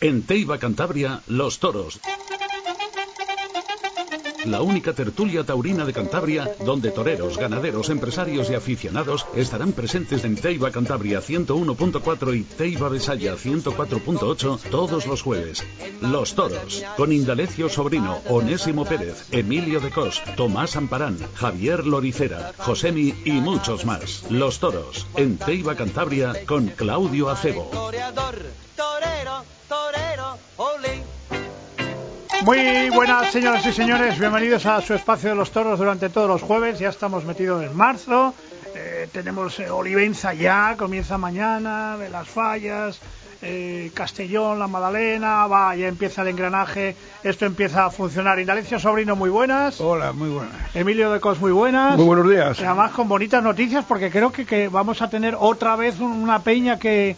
En Teiba, Cantabria, Los Toros. La única tertulia taurina de Cantabria, donde toreros, ganaderos, empresarios y aficionados estarán presentes en Teiba, Cantabria 101.4 y Teiba, Besaya 104.8 todos los jueves. Los Toros, con Indalecio Sobrino, Onésimo Pérez, Emilio de Cos, Tomás Amparán, Javier Loricera, Josemi y muchos más. Los Toros, en Teiba, Cantabria, con Claudio Acebo. Muy buenas, señoras y señores, bienvenidos a su espacio de los toros durante todos los jueves. Ya estamos metidos en marzo, tenemos Olivenza ya, comienza mañana, de las Fallas, Castellón, la Madalena, ya empieza el engranaje, esto empieza a funcionar. Indalecio Sobrino, muy buenas. Hola, muy buenas. Emilio de Cos, muy buenas. Muy buenos días. Además con bonitas noticias, porque creo que vamos a tener otra vez una peña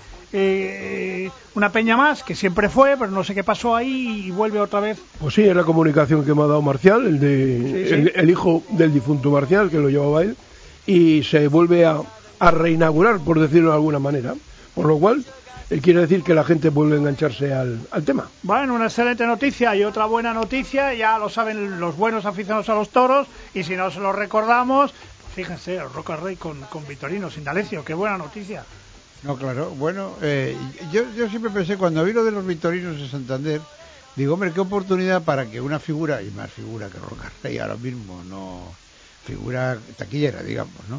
una peña más, que siempre fue, pero no sé qué pasó ahí y vuelve otra vez. Pues sí, es la comunicación que me ha dado Marcial, el hijo del difunto Marcial, que lo llevaba él, y se vuelve a reinaugurar, por decirlo de alguna manera, por lo cual quiere decir que la gente vuelve a engancharse al tema. Bueno, una excelente noticia y otra buena noticia, ya lo saben los buenos aficionados a los toros, y si no se lo recordamos, fíjense, el Roca Rey con Vitorinos, Indalecio, qué buena noticia. No, claro, bueno, yo siempre pensé, cuando vi lo de los Vitorinos de Santander, digo, hombre, qué oportunidad para que una figura, y más figura que Roca Rey ahora mismo, no figura taquillera, digamos, ¿no?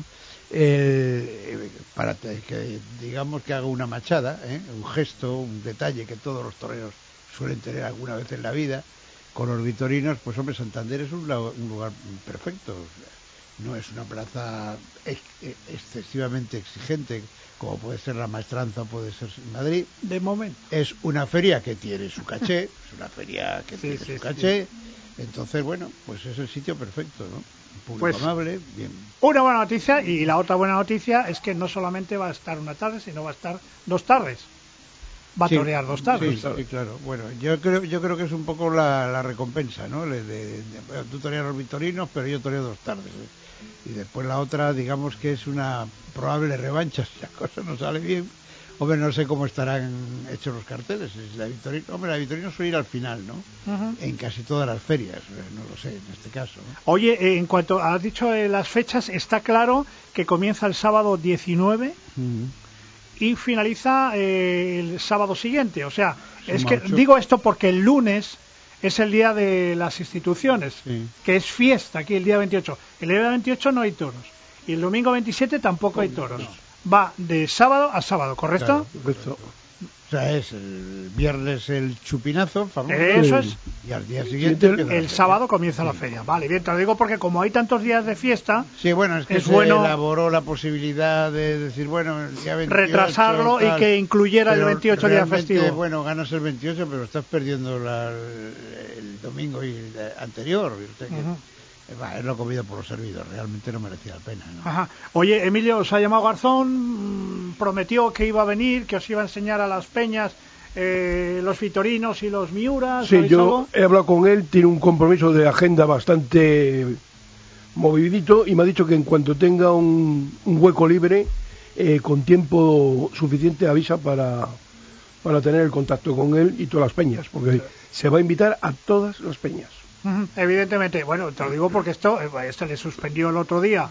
Para que, digamos, que haga una machada, un gesto, un detalle que todos los toreros suelen tener alguna vez en la vida, con los Vitorinos, pues hombre, Santander es un lugar perfecto, no es una plaza excesivamente exigente, como puede ser la Maestranza, puede ser Madrid. De momento. Es una feria que tiene su caché, es una feria que tiene su caché, entonces, bueno, pues es el sitio perfecto, ¿no? Un público pues, amable, bien. Una buena noticia, y la otra buena noticia es que no solamente va a estar una tarde, sino va a estar 2 tardes. Va a torear 2 tardes. Sí, claro. Bueno, yo creo que es un poco la recompensa, ¿no? Tú toreas los Vitorinos, pero yo toreo 2 tardes, Y después la otra, digamos que es una probable revancha, si la cosa no sale bien. Hombre, no sé cómo estarán hechos los carteles. La Vitorino suele ir al final, ¿no? Uh-huh. En casi todas las ferias, no lo sé, en este caso, ¿no? Oye, en cuanto has dicho las fechas, está claro que comienza el sábado 19 y finaliza el sábado siguiente. O sea, es que 8. Digo esto porque el lunes es el día de las instituciones, que es fiesta aquí el día 28. El día 28 no hay toros. Y el domingo 27 tampoco hay toros. No. Va de sábado a sábado, ¿correcto? Claro, correcto. O sea, es el viernes el chupinazo, famoso. Eso es. Y al día siguiente el sábado comienza la feria. Vale, bien, te lo digo porque como hay tantos días de fiesta... Sí, bueno, es que se elaboró la posibilidad de decir, bueno, el día 28... Retrasarlo tal, y que incluyera el 28 día festivo. Bueno, ganas el 28, pero estás perdiendo el domingo y el anterior. Usted es lo comido por los servidos, realmente no merecía la pena, ¿no? Ajá. Oye, Emilio, os ha llamado Garzón, prometió que iba a venir, que os iba a enseñar a las peñas los Vitorinos y los Miuras. Sí, yo algo? He hablado con él, tiene un compromiso de agenda bastante movidito y me ha dicho que en cuanto tenga un hueco libre, con tiempo suficiente avisa para tener el contacto con él y todas las peñas, porque se va a invitar a todas las peñas. Evidentemente, bueno, te lo digo porque esto le suspendió el otro día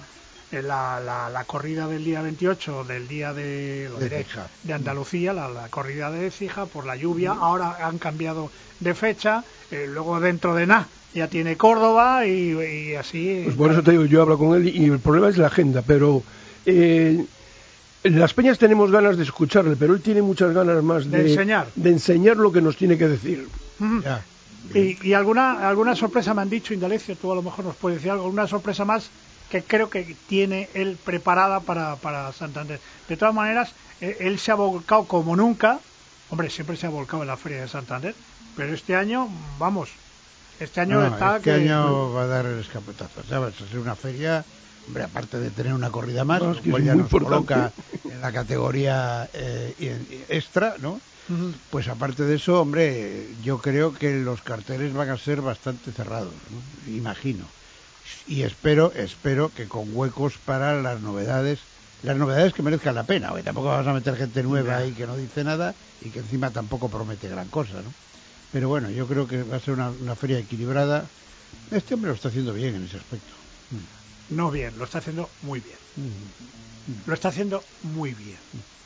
la corrida del día 28 del día de Andalucía, la corrida de Écija por la lluvia. Ahora han cambiado de fecha, luego dentro de nada ya tiene Córdoba y así. Pues por eso te digo, yo hablo con él y el problema es la agenda, pero en las peñas tenemos ganas de escucharle, pero él tiene muchas ganas más de enseñar lo que nos tiene que decir. Ya. Y alguna sorpresa me han dicho, Indalecio, tú a lo mejor nos puedes decir algo, alguna sorpresa más que creo que tiene él preparada para Santander. De todas maneras, él se ha volcado como nunca, hombre, siempre se ha volcado en la Feria de Santander, pero este año, vamos, este año año va a dar el escapetazo, ¿sabes? Va a ser una feria, hombre, aparte de tener una corrida más, no, pues ya nos coloca en la categoría extra, ¿no? Pues aparte de eso, hombre, yo creo que los carteles van a ser bastante cerrados, ¿no? Imagino. Y espero que con huecos para las novedades las novedades que merezcan la pena, porque tampoco vamos a meter gente nueva ahí que no dice nada y que encima tampoco promete gran cosa, ¿no? Pero bueno, yo creo que va a ser una feria equilibrada. Este hombre lo está haciendo bien en ese aspecto. No bien, lo está haciendo muy bien. Lo está haciendo muy bien.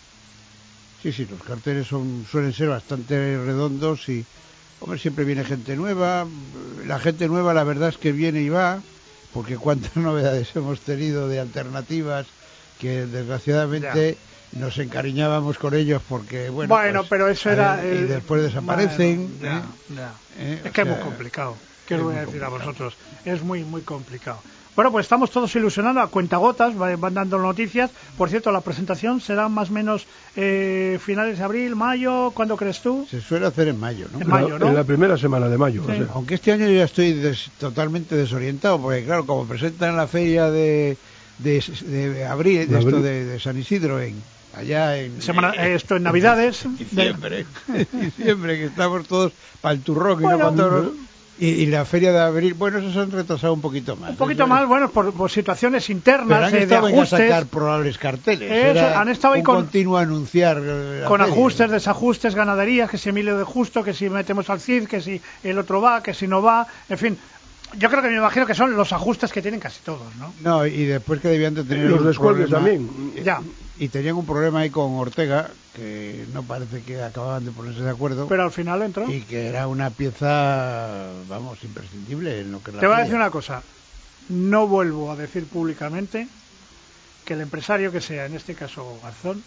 Sí, los carteles suelen ser bastante redondos y, hombre, siempre viene gente nueva. La gente nueva, la verdad es que viene y va, porque cuántas novedades hemos tenido de alternativas que desgraciadamente nos encariñábamos con ellos porque, bueno, pues, pero eso era... y después desaparecen. Es que es muy complicado. ¿Qué os voy a decir a vosotros? Es muy, muy complicado. Bueno, pues estamos todos ilusionando a cuentagotas, van dando noticias. Por cierto, la presentación será más o menos finales de abril, mayo, ¿cuándo crees tú? Se suele hacer en mayo, ¿no? En mayo, ¿no? En la primera semana de mayo. Sí. O sea. Aunque este año yo ya estoy totalmente desorientado, porque claro, como presentan la feria de abril, de San Isidro, allá en... esto en Navidades. Diciembre, que estamos todos para el turrón y no para todos... Y la feria de abril, bueno, eso se han retrasado un poquito más. Un poquito más, bueno, por situaciones internas, de ajustes. A sacar probables carteles. Han estado ahí continuo anunciar. Con feria, ajustes, desajustes, ganaderías, que si Emilio de Justo, que si metemos al CID, que si el otro va, que si no va, en fin. Yo creo que me imagino que son los ajustes que tienen casi todos, ¿no? No, y después que debían de tener los descuelgues también. Ya. Y tenían un problema ahí con Ortega, que no parece que acababan de ponerse de acuerdo. Pero al final entró. Y que era una pieza, vamos, imprescindible en lo que... Te voy a decir una cosa. No vuelvo a decir públicamente que el empresario que sea, en este caso Garzón,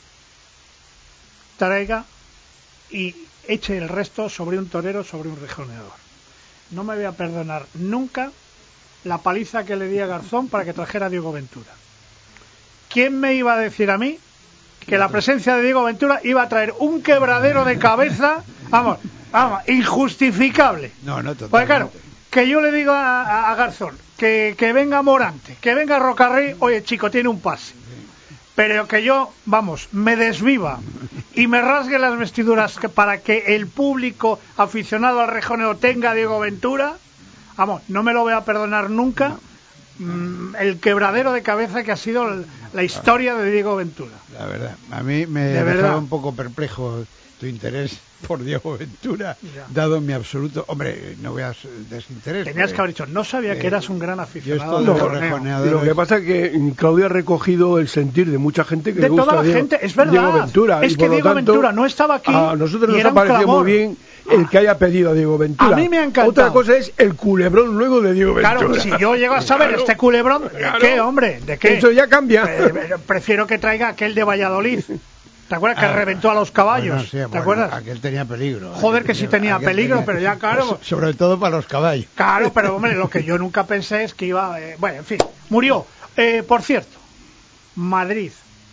traiga y eche el resto sobre un torero, sobre un rejoneador. No me voy a perdonar nunca la paliza que le di a Garzón para que trajera a Diego Ventura. ¿Quién me iba a decir a mí que la presencia de Diego Ventura iba a traer un quebradero de cabeza, vamos, injustificable? No, totalmente. Pues claro, que yo le digo a Garzón que venga Morante, que venga Rocarrey, oye chico, tiene un pase. Pero que yo, me desviva y me rasgue las vestiduras para que el público aficionado al rejoneo tenga a Diego Ventura, no me lo voy a perdonar nunca. El quebradero de cabeza que ha sido la historia de Diego Ventura. La verdad, a mí me dejaba un poco perplejo tu interés por Diego Ventura, dado mi absoluto... Hombre, no veas desinterés. Tenías que haber dicho, no sabía que eras un gran aficionado. Lo que pasa es que Claudia ha recogido el sentir de mucha gente que de le gusta toda la gente, es verdad. Diego Ventura. Es que Diego Ventura no estaba aquí. A nosotros nos ha parecido muy bien el que haya pedido a Diego Ventura. A mí me ha encantado. Otra cosa es el culebrón luego de Diego Ventura. Claro, si yo llego a saber este culebrón, ¿de qué, hombre? ¿De qué? Eso ya cambia. Prefiero que traiga aquel de Valladolid. ¿Te acuerdas que reventó a los caballos? Bueno, ¿Te acuerdas? Aquel tenía peligro. Joder, que sí tenía peligro, pero ya claro. Sobre todo para los caballos. Claro, pero hombre, lo que yo nunca pensé es que iba... bueno, en fin, murió. Por cierto, Madrid.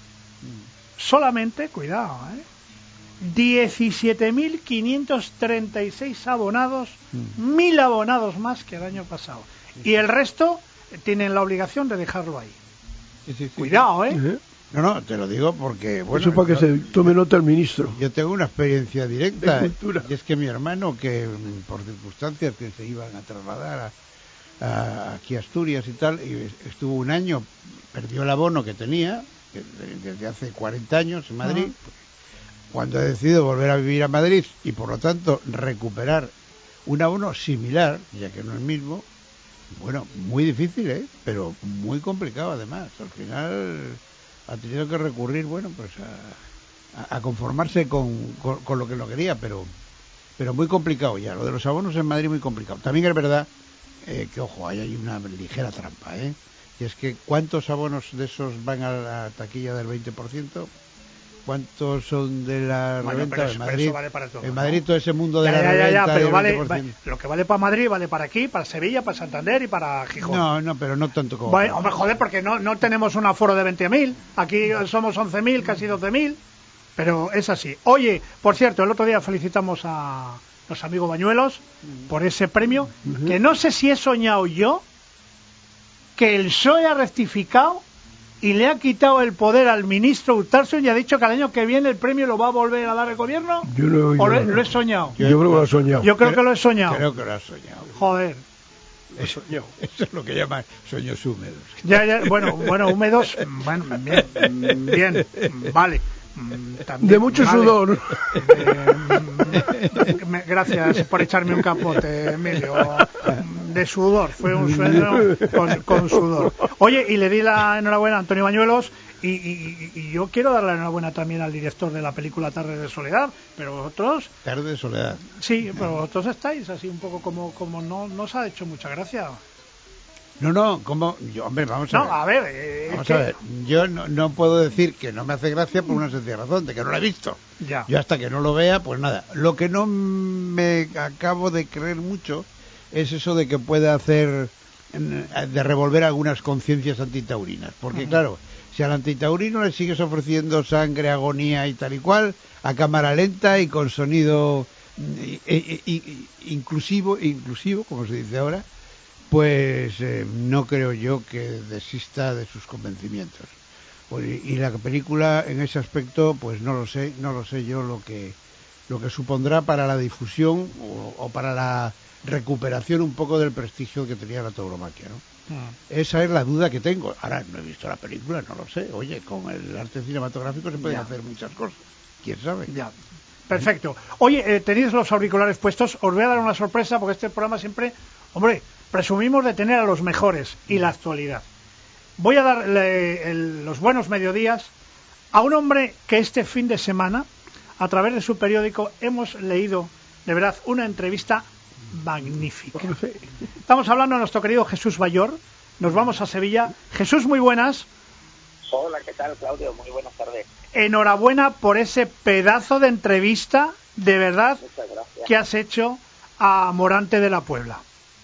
Solamente, cuidado, 17.536 abonados, 1.000 abonados más que el año pasado. Y el resto tienen la obligación de dejarlo ahí. Sí. Cuidado, No, te lo digo porque... Bueno, eso para que se tome nota el ministro. Yo tengo una experiencia directa. Y es que mi hermano, que por circunstancias que se iban a trasladar aquí a Asturias y tal, y estuvo un año, perdió el abono que tenía, desde hace 40 años en Madrid, cuando ha decidido volver a vivir a Madrid y por lo tanto recuperar un abono similar, ya que no es el mismo, bueno, muy difícil, pero muy complicado además. Al final... ha tenido que recurrir, bueno, pues a conformarse con lo que lo quería, pero muy complicado ya. Lo de los abonos en Madrid muy complicado. También es verdad que, ojo, hay una ligera trampa, y es que ¿cuántos abonos de esos van a la taquilla del 20%? ¿Cuántos son de la reventa de Madrid? Vale para todo, en Madrid todo ese mundo de la reventa pero del 20%. Lo que vale para Madrid vale para aquí, para Sevilla, para Santander y para Gijón. No, pero no tanto como... Bueno, hombre, joder, porque no tenemos un aforo de 20.000. Aquí somos 11.000, casi 12.000. Pero es así. Oye, por cierto, el otro día felicitamos a los amigos Bañuelos por ese premio, que no sé si he soñado yo que el PSOE ha rectificado y le ha quitado el poder al ministro Utarsson y ha dicho que al año que viene el premio lo va a volver a dar el gobierno. Yo no, ¿O lo he soñado? Yo creo que lo he soñado. Yo creo que lo he soñado. Creo que lo has soñado. Joder. Eso es lo que llaman sueños húmedos. Bueno, húmedos, bueno, bien, vale. También, de mucho sudor. Gracias por echarme un capote, Emilio. De sudor, fue un sueño con sudor. Oye, y le di la enhorabuena a Antonio Bañuelos y yo quiero darle la enhorabuena también al director de la película Tarde de Soledad, pero vosotros... Tarde de Soledad. Sí, pero vosotros estáis así un poco como no os ha hecho mucha gracia. No, como yo, hombre, vamos a ver. Vamos a ver. Yo no puedo decir que no me hace gracia por una sencilla razón, de que no lo he visto. Ya. Yo hasta que no lo vea, pues nada. Lo que no me acabo de creer mucho es eso de que pueda hacer, de revolver algunas conciencias antitaurinas. Porque claro, si al antitaurino le sigues ofreciendo sangre, agonía y tal y cual, a cámara lenta y con sonido inclusivo, como se dice ahora, pues no creo yo que desista de sus convencimientos. Y la película en ese aspecto, pues no lo sé yo lo que supondrá para la difusión o para la recuperación un poco del prestigio que tenía la tauromaquia, ¿no? Esa es la duda que tengo. Ahora no he visto la película, no lo sé. Oye, con el arte cinematográfico se pueden hacer muchas cosas. ¿Quién sabe? Ya. Perfecto. Oye, tenéis los auriculares puestos. Os voy a dar una sorpresa porque este programa siempre, hombre, presumimos de tener a los mejores y la actualidad. Voy a darle los buenos mediodías a un hombre que este fin de semana, a través de su periódico, hemos leído, de verdad, una entrevista magnífica. Estamos hablando de nuestro querido Jesús Bayor. Nos vamos a Sevilla. Jesús, muy buenas. Hola, ¿qué tal, Claudio? Muy buenas tardes. Enhorabuena por ese pedazo de entrevista, de verdad, que has hecho a Morante de la Puebla.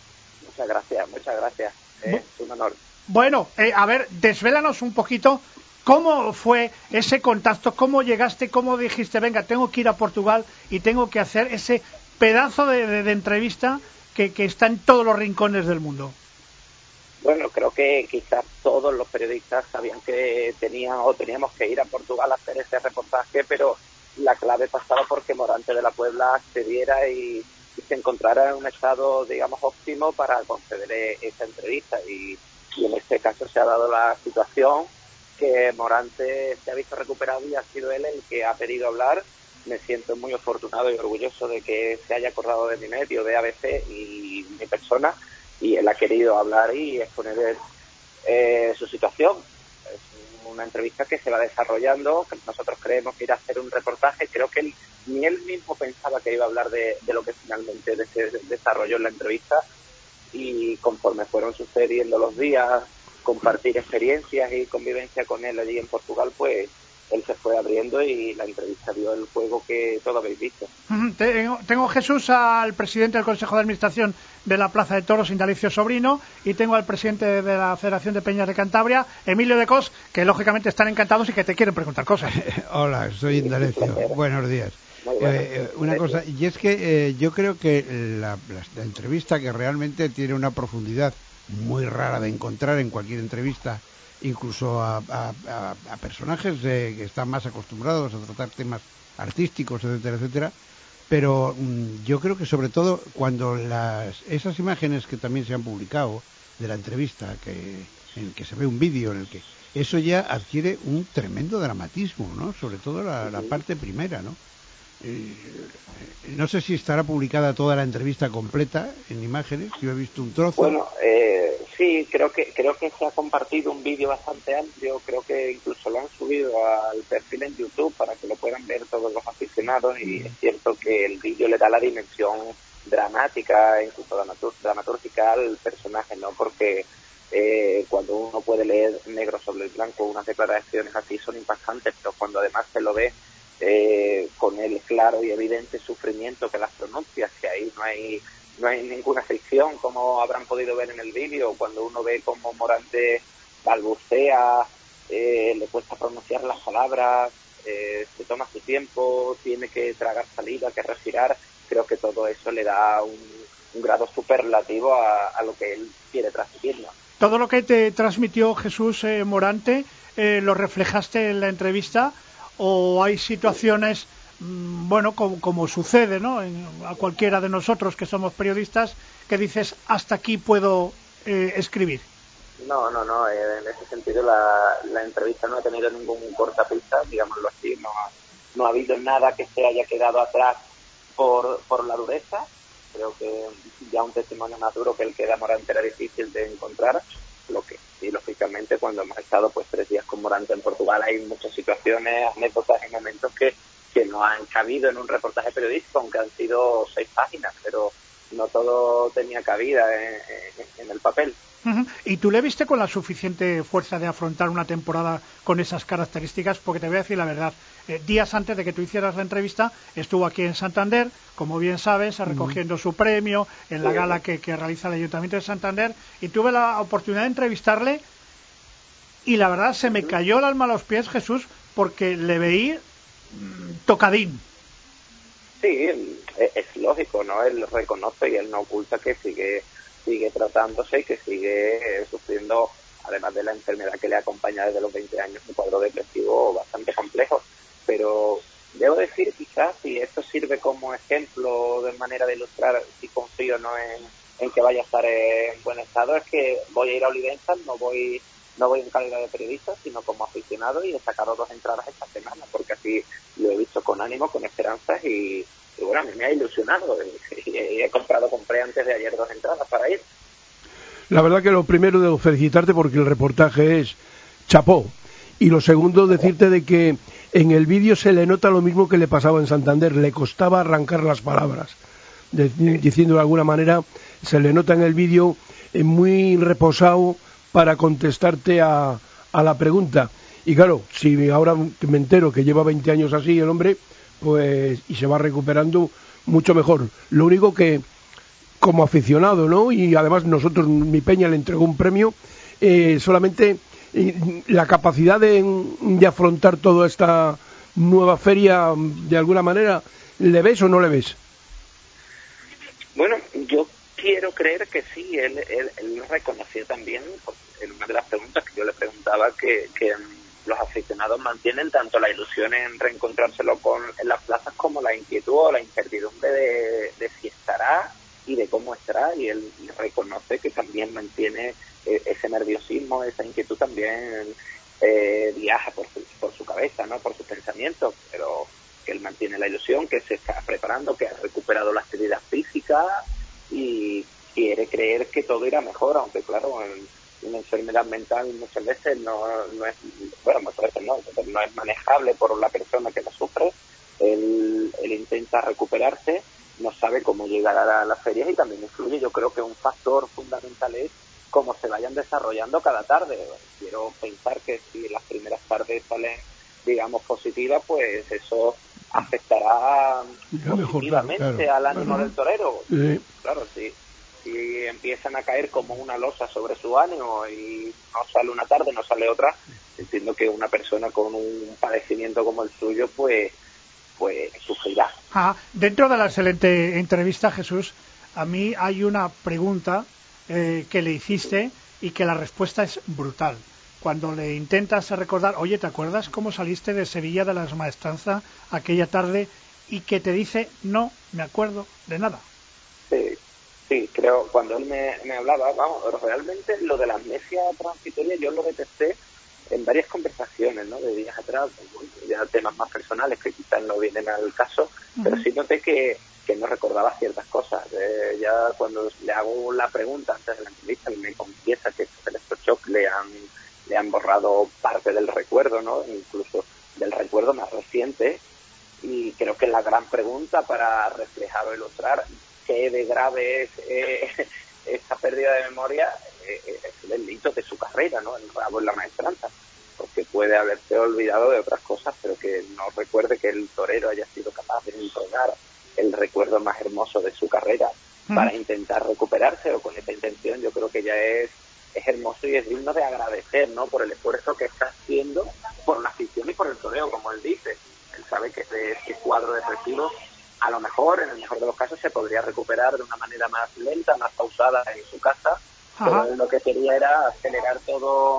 Muchas gracias. Es un honor. Bueno, a ver, desvélanos un poquito cómo fue ese contacto, cómo llegaste, cómo dijiste, venga, tengo que ir a Portugal y tengo que hacer ese pedazo de entrevista que está en todos los rincones del mundo. Bueno, creo que quizás todos los periodistas sabían que teníamos que ir a Portugal a hacer ese reportaje, pero la clave pasaba porque Morante de la Puebla accediera y se encontrara en un estado, digamos, óptimo para conceder esa entrevista. Y en este caso se ha dado la situación que Morante se ha visto recuperado y ha sido él el que ha pedido hablar. Me siento muy afortunado y orgulloso de que se haya acordado de mi medio, de ABC y mi persona, y él ha querido hablar y exponer su situación. Es una entrevista que se va desarrollando, que nosotros creemos que ir a hacer un reportaje. Creo que ni él mismo pensaba que iba a hablar de lo que finalmente se desarrolló en la entrevista, y conforme fueron sucediendo los días, compartir experiencias y convivencia con él allí en Portugal, pues él se fue abriendo y la entrevista dio el juego que todos habéis visto. Tengo, Jesús, al presidente del Consejo de Administración de la Plaza de Toros, Indalecio Sobrino, y tengo al presidente de la Federación de Peñas de Cantabria, Emilio de Cos, que lógicamente están encantados y que te quieren preguntar cosas. Hola, soy Indalecio. Buenos días. Una cosa, y es que yo creo que la entrevista, que realmente tiene una profundidad muy rara de encontrar en cualquier entrevista, incluso a personajes que están más acostumbrados a tratar temas artísticos, etcétera, etcétera, pero yo creo que sobre todo cuando esas imágenes que también se han publicado de la entrevista, en que se ve un vídeo en el que eso ya adquiere un tremendo dramatismo, ¿no? Sobre todo la parte primera, ¿no? No sé si estará publicada toda la entrevista completa en imágenes. Yo he visto un trozo. Bueno, sí, creo que se ha compartido un vídeo bastante amplio. Creo que incluso lo han subido al perfil en YouTube para que lo puedan ver todos los aficionados, y es cierto que el vídeo le da la dimensión dramática, incluso dramatúrgica al personaje, ¿no? Porque cuando uno puede leer negro sobre el blanco unas declaraciones así son impactantes, pero cuando además se lo ve con el claro y evidente sufrimiento que las pronuncia, que ahí no hay ninguna ficción, como habrán podido ver en el vídeo, cuando uno ve cómo Morante balbucea, le cuesta pronunciar las palabras, se toma su tiempo, tiene que tragar saliva, que respirar. Creo que todo eso le da un grado superlativo a lo que él quiere transmitirnos. Todo lo que te transmitió Jesús Morante, ¿lo reflejaste en la entrevista? ¿O hay situaciones bueno, como sucede, ¿no? A cualquiera de nosotros que somos periodistas, que dices, hasta aquí puedo escribir. No, en ese sentido la entrevista no ha tenido ningún cortapista, digámoslo así, no ha habido nada que se haya quedado atrás por la dureza. Creo que ya un testimonio más duro que el que da Morante era difícil de encontrar, lo que sí, lógicamente, cuando hemos estado pues 3 días con Morante en Portugal, hay muchas situaciones, anécdotas y momentos que no han cabido en un reportaje periodístico, aunque han sido 6 páginas, pero no todo tenía cabida en el papel. ¿Y tú le viste con la suficiente fuerza de afrontar una temporada con esas características? Porque te voy a decir la verdad, días antes de que tú hicieras la entrevista, estuvo aquí en Santander, como bien sabes, recogiendo su premio en la gala que realiza el Ayuntamiento de Santander, y tuve la oportunidad de entrevistarle, y la verdad se me cayó el alma a los pies, Jesús, porque le veí tocadín. Sí, es lógico, ¿no? Él reconoce y él no oculta que sigue tratándose y que sigue sufriendo, además de la enfermedad que le acompaña desde los 20 años, un cuadro depresivo bastante complejo. Pero debo decir, quizás, si esto sirve como ejemplo de manera de ilustrar si confío no en que vaya a estar en buen estado, es que voy a ir a Olivenza, no voy en calidad de periodista, sino como aficionado, y he sacado 2 entradas esta semana, porque así lo he visto con ánimo, con esperanzas, y bueno, a mí me ha ilusionado, y compré antes de ayer 2 entradas para ir. La verdad que lo primero debo felicitarte porque el reportaje es chapó, y lo segundo decirte de que en el vídeo se le nota lo mismo que le pasaba en Santander, le costaba arrancar las palabras, diciendo de alguna manera, se le nota en el vídeo muy reposado para contestarte a la pregunta. Y claro, si ahora me entero que lleva 20 años así el hombre, pues, y se va recuperando, mucho mejor. Lo único que, como aficionado, ¿no? Y además nosotros, mi Peña le entregó un premio, solamente la capacidad de afrontar toda esta nueva feria, de alguna manera, ¿le ves o no le ves? Bueno, yo quiero creer que sí. Él reconoció también, en una de las preguntas que yo le preguntaba, que los aficionados mantienen tanto la ilusión en reencontrárselo en las plazas como la inquietud o la incertidumbre de si estará y de cómo estará, y él reconoce que también mantiene ese nerviosismo, esa inquietud también viaja por su cabeza, ¿no? Por sus pensamientos, pero que él mantiene la ilusión, que se está preparando, que ha recuperado la actividad física y quiere creer que todo irá mejor, aunque claro, una enfermedad mental muchas veces no es, bueno, muchas veces no es manejable por la persona que la sufre. Él intenta recuperarse, no sabe cómo llegar a las ferias, y también influye, yo creo que un factor fundamental es cómo se vayan desarrollando cada tarde. Quiero pensar que si las primeras tardes salen, digamos, positivas, pues eso afectará positivamente al ánimo del torero. Sí. Claro, sí. Si empiezan a caer como una losa sobre su ánimo y no sale una tarde, no sale otra, entiendo que una persona con un padecimiento como el suyo, pues sufrirá. Dentro de la excelente entrevista, Jesús, a mí hay una pregunta que le hiciste y que la respuesta es brutal. Cuando le intentas recordar, oye, ¿te acuerdas cómo saliste de Sevilla de las Maestranzas aquella tarde? Y que te dice, no me acuerdo de nada. Sí, creo, cuando él me hablaba, vamos, realmente lo de la amnesia transitoria yo lo detecté en varias conversaciones, ¿no? De días atrás, bueno, ya temas más personales que quizás no vienen al caso, pero sí noté que no recordaba ciertas cosas. Ya cuando le hago la pregunta antes de la entrevista, él me confiesa que estos electroshock le han borrado parte del recuerdo, ¿no? Incluso del recuerdo más reciente, y creo que la gran pregunta para reflejar o ilustrar qué de grave es esa pérdida de memoria es el delito de su carrera, ¿no? El rabo en la maestranza, porque puede haberse olvidado de otras cosas, pero que no recuerde que el torero haya sido capaz de entregar el recuerdo más hermoso de su carrera para intentar recuperarse, o con esa intención. Yo creo que ya es hermoso y es digno de agradecer, ¿no? Por el esfuerzo que está haciendo por la afición y por el toreo, como él dice. Él sabe que ese cuadro depresivo, a lo mejor, en el mejor de los casos, se podría recuperar de una manera más lenta, más pausada en su casa, pero él lo que quería era acelerar todo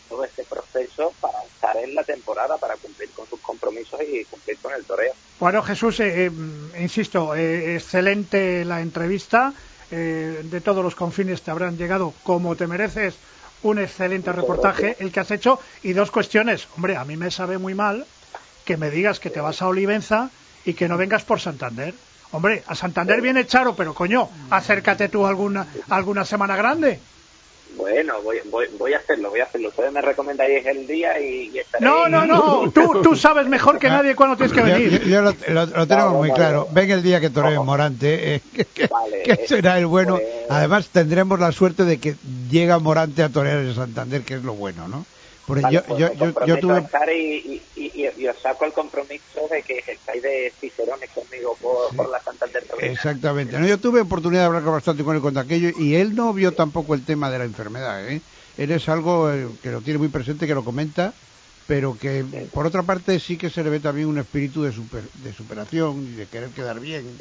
todo este proceso para estar en la temporada, para cumplir con sus compromisos y cumplir con el toreo. Bueno, Jesús, insisto, excelente la entrevista. De todos los confines te habrán llegado como te mereces. Un excelente reportaje el que has hecho. Y dos cuestiones. Hombre, a mí me sabe muy mal que me digas que te vas a Olivenza y que no vengas por Santander. Hombre, a Santander viene Charo, pero coño, acércate tú alguna semana grande. Bueno, voy a hacerlo. Ustedes me recomendáis el día y estaré... No. Tú sabes mejor que nadie cuándo tienes que venir. Yo lo tenemos muy claro. Ven el día que toree Morante, que será el bueno. Pues... Además, tendremos la suerte de que llega Morante a torear en Santander, que es lo bueno, ¿no? Porque yo tuve... a estar y os saco el compromiso de que estáis de cicerones conmigo por la Santander Taurina. Exactamente. No, yo tuve oportunidad de hablar bastante con él con aquello y él no vio tampoco el tema de la enfermedad, ¿eh? Él es algo que lo tiene muy presente, que lo comenta, pero que por otra parte sí que se le ve también un espíritu de superación y de querer quedar bien.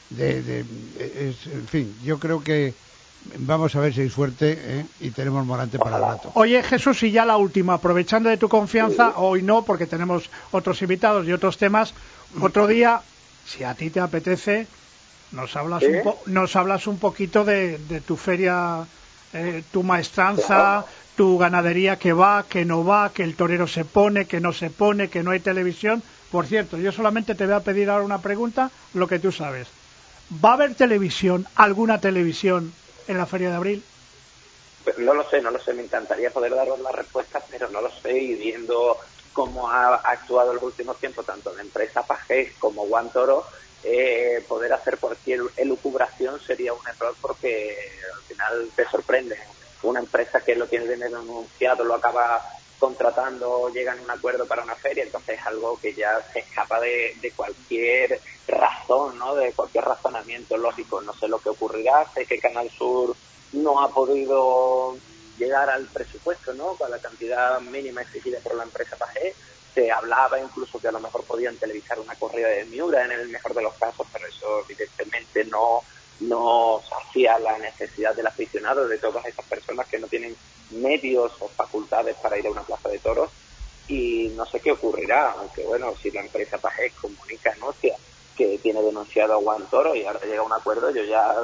En fin, yo creo que vamos a ver si hay suerte, y tenemos Morante para el rato. Oye, Jesús, y ya la última, aprovechando de tu confianza, hoy no, porque tenemos otros invitados y otros temas, otro día, si a ti te apetece, nos hablas un poquito de tu feria, tu maestranza, tu ganadería, que va, que no va, que el torero se pone, que no se pone, que no hay televisión. Por cierto, yo solamente te voy a pedir ahora una pregunta, lo que tú sabes. ¿Va a haber televisión, alguna televisión en la Feria de Abril? No lo sé, me encantaría poder daros la respuesta, pero no lo sé, y viendo cómo ha actuado en los últimos tiempos tanto la empresa Pajés como Juan Toro, poder hacer cualquier elucubración sería un error, porque al final te sorprende. Una empresa que lo tiene dinero anunciado, lo acaba contratando, llegan a un acuerdo para una feria, entonces es algo que ya se escapa de cualquier razón, ¿no? De cualquier razonamiento lógico. No sé lo que ocurrirá, sé que Canal Sur no ha podido llegar al presupuesto, ¿no? Con la cantidad mínima exigida por la empresa Pajé. Se hablaba incluso que a lo mejor podían televisar una corrida de Miura en el mejor de los casos, pero eso evidentemente no hacía la necesidad del aficionado, de todas esas personas que no tienen medios o facultades para ir a una plaza de toros, y no sé qué ocurrirá, aunque bueno, si la empresa Pajés comunica, anuncia que tiene denunciado a Juan Toro y ahora llega a un acuerdo, yo ya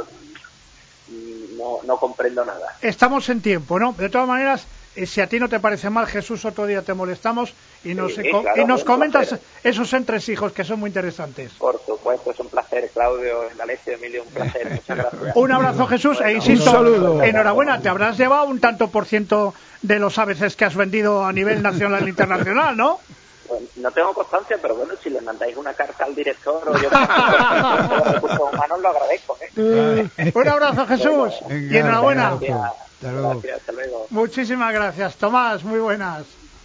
no comprendo nada. Estamos en tiempo, ¿no? De todas maneras, si a ti no te parece mal, Jesús, otro día te molestamos y nos comentas esos entresijos que son muy interesantes. Por supuesto, es un placer, Claudio, Alessio, Emilio, un placer, muchas gracias. Un abrazo, Jesús, e insisto, enhorabuena, te habrás llevado un tanto por ciento de los ABCs que has vendido a nivel nacional e internacional, ¿no? Bueno, no tengo constancia, pero bueno, si le mandáis una carta al director o yo los recursos humanos, lo agradezco, Un abrazo, Jesús, y enhorabuena. Gracias, hasta luego. Muchísimas gracias, Tomás, muy buenas.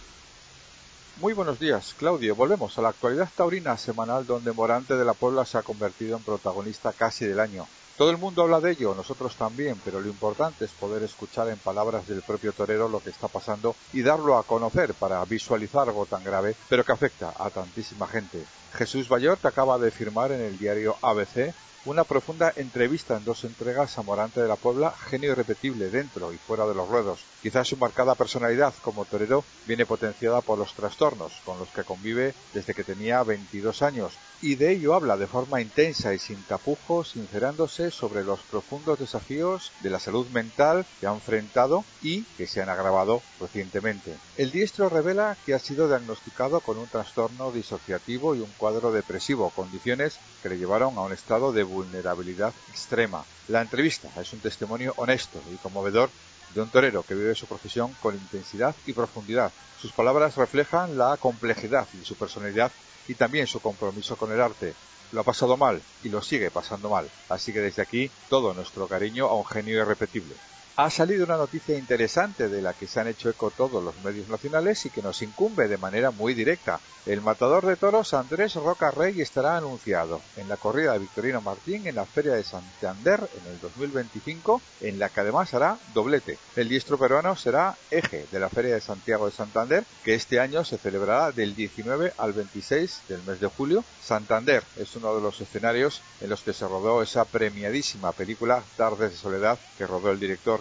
Muy buenos días, Claudio. Volvemos a la actualidad taurina semanal, donde Morante de la Puebla se ha convertido en protagonista casi del año. Todo el mundo habla de ello, nosotros también, pero lo importante es poder escuchar en palabras del propio torero lo que está pasando y darlo a conocer para visualizar algo tan grave, pero que afecta a tantísima gente. Jesús Bayort acaba de firmar en el diario ABC una profunda entrevista en 2 entregas a Morante de la Puebla, genio irrepetible dentro y fuera de los ruedos. Quizás su marcada personalidad como torero viene potenciada por los trastornos con los que convive desde que tenía 22 años, y de ello habla de forma intensa y sin tapujos, sincerándose sobre los profundos desafíos de la salud mental que ha enfrentado y que se han agravado recientemente. El diestro revela que ha sido diagnosticado con un trastorno disociativo y un cuadro depresivo, condiciones que le llevaron a un estado de vulnerabilidad extrema. La entrevista es un testimonio honesto y conmovedor de un torero que vive su profesión con intensidad y profundidad. Sus palabras reflejan la complejidad de su personalidad y también su compromiso con el arte. Lo ha pasado mal y lo sigue pasando mal, así que desde aquí todo nuestro cariño a un genio irrepetible. Ha salido una noticia interesante de la que se han hecho eco todos los medios nacionales y que nos incumbe de manera muy directa. El matador de toros Andrés Roca Rey estará anunciado en la corrida de Victorino Martín en la Feria de Santander en el 2025, en la que además hará doblete. El diestro peruano será eje de la Feria de Santiago de Santander, que este año se celebrará del 19 al 26 del mes de julio. Santander es uno de los escenarios en los que se rodó esa premiadísima película Tardes de Soledad, que rodó el director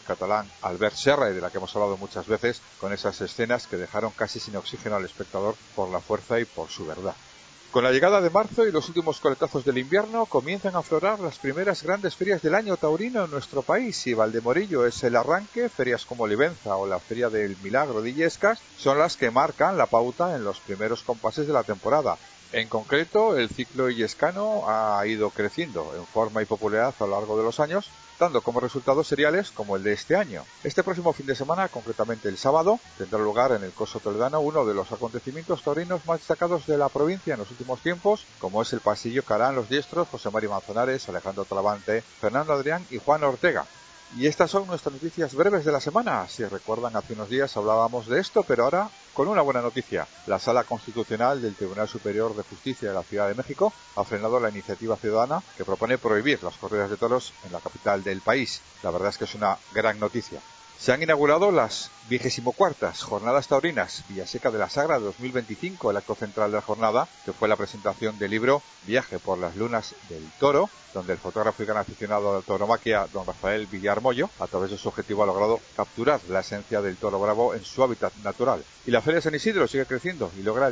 catalán Albert Serra, y de la que hemos hablado muchas veces, con esas escenas que dejaron casi sin oxígeno al espectador por la fuerza y por su verdad. Con la llegada de marzo y los últimos coletazos del invierno comienzan a aflorar las primeras grandes ferias del año taurino en nuestro país, y Valdemorillo es el arranque. Ferias como Livenza o la Feria del Milagro de Illescas son las que marcan la pauta en los primeros compases de la temporada. En concreto, el ciclo illescano ha ido creciendo en forma y popularidad a lo largo de los años, dando como resultados seriales como el de este año. Este próximo fin de semana, concretamente el sábado, tendrá lugar en el Coso Toledano uno de los acontecimientos taurinos más destacados de la provincia en los últimos tiempos, como es el pasillo que harán los diestros José Mari Manzanares, Alejandro Talavante, Fernando Adrián y Juan Ortega. Y estas son nuestras noticias breves de la semana. Si recuerdan, hace unos días hablábamos de esto, pero ahora con una buena noticia. La Sala Constitucional del Tribunal Superior de Justicia de la Ciudad de México ha frenado la iniciativa ciudadana que propone prohibir las corridas de toros en la capital del país. La verdad es que es una gran noticia. Se han inaugurado las 24ª Jornadas Taurinas Villaseca de la Sagra de 2025, el acto central de la jornada, que fue la presentación del libro Viaje por las Lunas del Toro, donde el fotógrafo y gran aficionado a la tauromaquia, don Rafael Villar Mollo, a través de su objetivo ha logrado capturar la esencia del toro bravo en su hábitat natural. Y la Feria de San Isidro sigue creciendo y logra